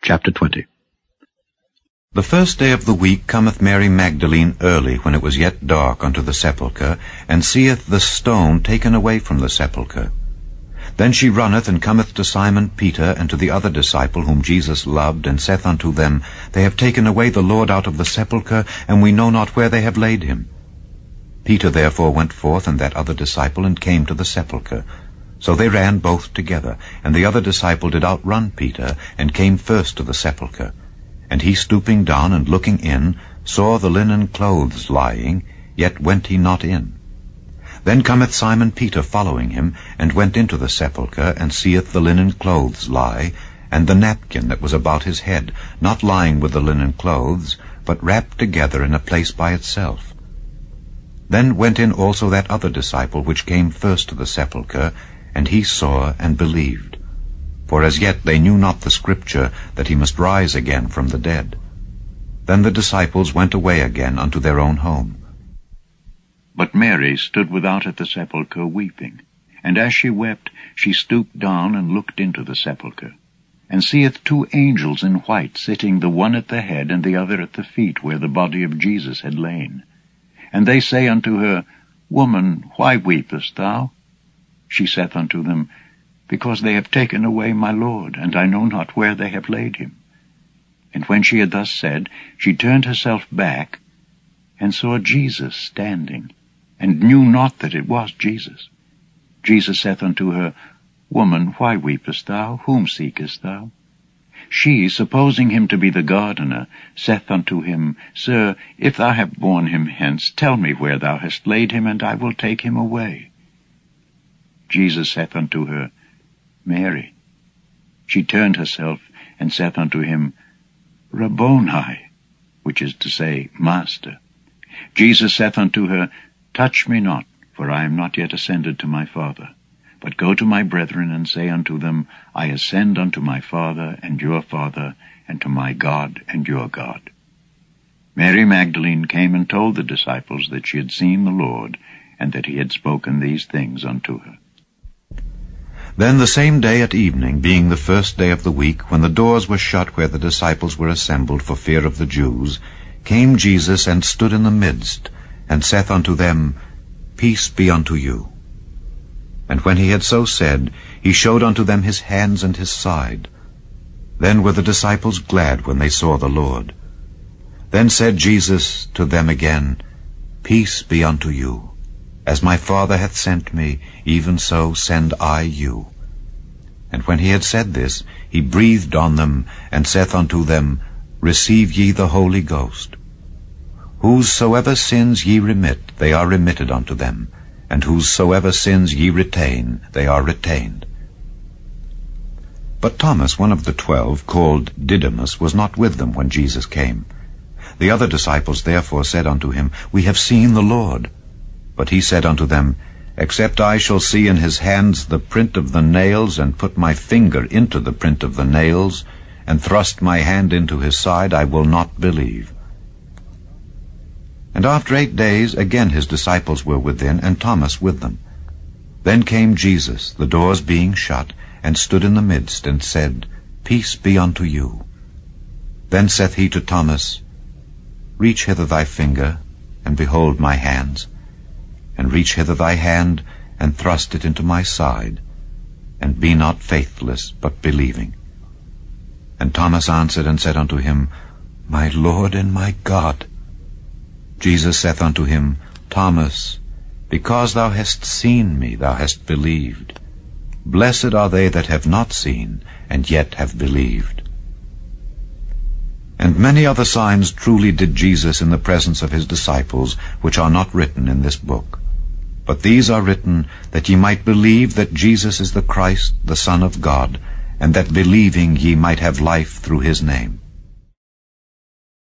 Chapter 20. The first day of the week cometh Mary Magdalene early, when it was yet dark, unto the sepulchre, and seeth the stone taken away from the sepulchre. Then she runneth, and cometh to Simon Peter, and to the other disciple whom Jesus loved, and saith unto them, They have taken away the Lord out of the sepulchre, and we know not where they have laid him. Peter therefore went forth, and that other disciple, and came to the sepulchre. So they ran both together, and the other disciple did outrun Peter, and came first to the sepulchre. And he, stooping down and looking in, saw the linen clothes lying, yet went he not in. Then cometh Simon Peter following him, and went into the sepulchre, and seeth the linen clothes lie, and the napkin that was about his head, not lying with the linen clothes, but wrapped together in a place by itself. Then went in also that other disciple which came first to the sepulchre, and he saw and believed. For as yet they knew not the scripture, that he must rise again from the dead. Then the disciples went away again unto their own home. But Mary stood without at the sepulchre weeping. And as she wept, she stooped down and looked into the sepulchre, and seeth two angels in white, sitting, the one at the head, and the other at the feet, where the body of Jesus had lain. And they say unto her, Woman, why weepest thou? She saith unto them, Because they have taken away my Lord, and I know not where they have laid him. And when she had thus said, she turned herself back, and saw Jesus standing, and knew not that it was Jesus. Jesus saith unto her, Woman, why weepest thou? Whom seekest thou? She, supposing him to be the gardener, saith unto him, Sir, if thou have borne him hence, tell me where thou hast laid him, and I will take him away. Jesus saith unto her, Mary. She turned herself, and saith unto him, Rabboni, which is to say, Master. Jesus saith unto her, Touch me not, for I am not yet ascended to my Father. But go to my brethren, and say unto them, I ascend unto my Father and your Father, and to my God and your God. Mary Magdalene came and told the disciples that she had seen the Lord, and that he had spoken these things unto her. Then the same day at evening, being the first day of the week, when the doors were shut where the disciples were assembled for fear of the Jews, came Jesus and stood in the midst, and saith unto them, Peace be unto you. And when he had so said, he showed unto them his hands and his side. Then were the disciples glad when they saw the Lord. Then said Jesus to them again, Peace be unto you. As my Father hath sent me, even so send I you. And when he had said this, he breathed on them, and saith unto them, Receive ye the Holy Ghost. Whosesoever sins ye remit, they are remitted unto them, and whosesoever sins ye retain, they are retained. But Thomas, one of the 12, called Didymus, was not with them when Jesus came. The other disciples therefore said unto him, We have seen the Lord. But he said unto them, Except I shall see in his hands the print of the nails, and put my finger into the print of the nails, and thrust my hand into his side, I will not believe. And after 8 days again his disciples were within, and Thomas with them. Then came Jesus, the doors being shut, and stood in the midst, and said, Peace be unto you. Then saith he to Thomas, Reach hither thy finger, and behold my hands. And reach hither thy hand, and thrust it into my side, and be not faithless, but believing. And Thomas answered and said unto him, My Lord and my God. Jesus saith unto him, Thomas, because thou hast seen me, thou hast believed. Blessed are they that have not seen, and yet have believed. And many other signs truly did Jesus in the presence of his disciples, which are not written in this book. But these are written, that ye might believe that Jesus is the Christ, the Son of God, and that believing ye might have life through his name.